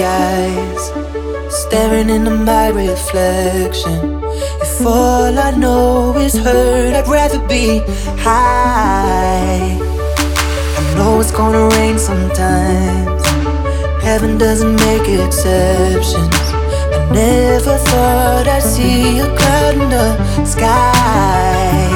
eyes, staring into my reflection. If all I know is hurt, I'd rather be high. I know it's gonna rain sometimes. Heaven doesn't make exceptions. I never thought I'd see a cloud in the sky.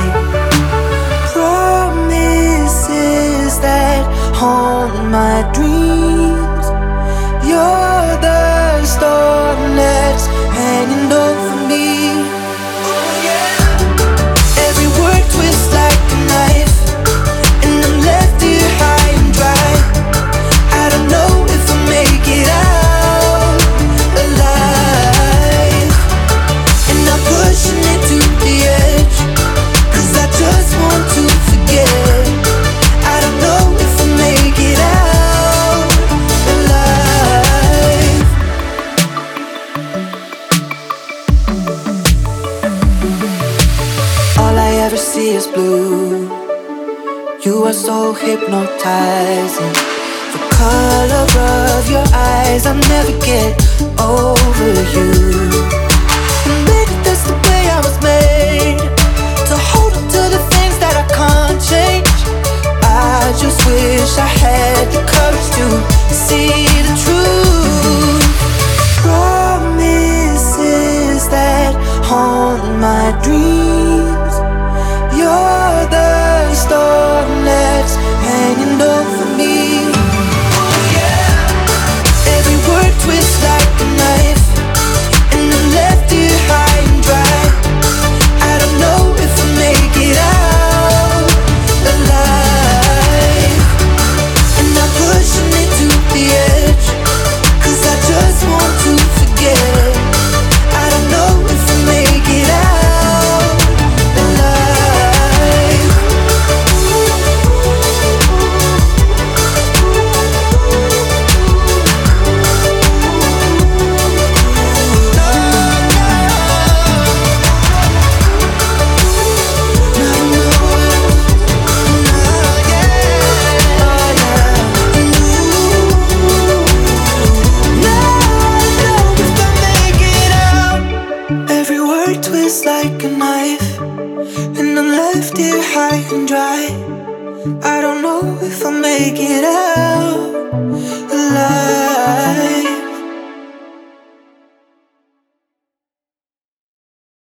Promises that haunt my dreams. You're the storm that's hanging over me. Oh yeah. Every word twists like a knife, and I'm left here high and dry. I don't know if I'll make it out alive, and I'm pushing it to the edge, 'cause I just want to forget. I don't know if I'll make it out alive. All I ever see is blue. You are so hypnotizing. The color of your eyes, I'll never get over you. And maybe that's the way I was made, to hold on to the things that I can't change. I just wish I had the courage to see the truth. Promises that haunt my dreams. You're the storm that's hanging over me. Oh yeah. Every word twists like a knife, and I'm left here high and dry. I don't know if I'll make it out alive, and I'm pushing it to the edge, 'cause I just want to forget. I don't know if I'll make it out alive. Every word twists like a knife, and I'm left here high and dry. I don't know if I'll make it out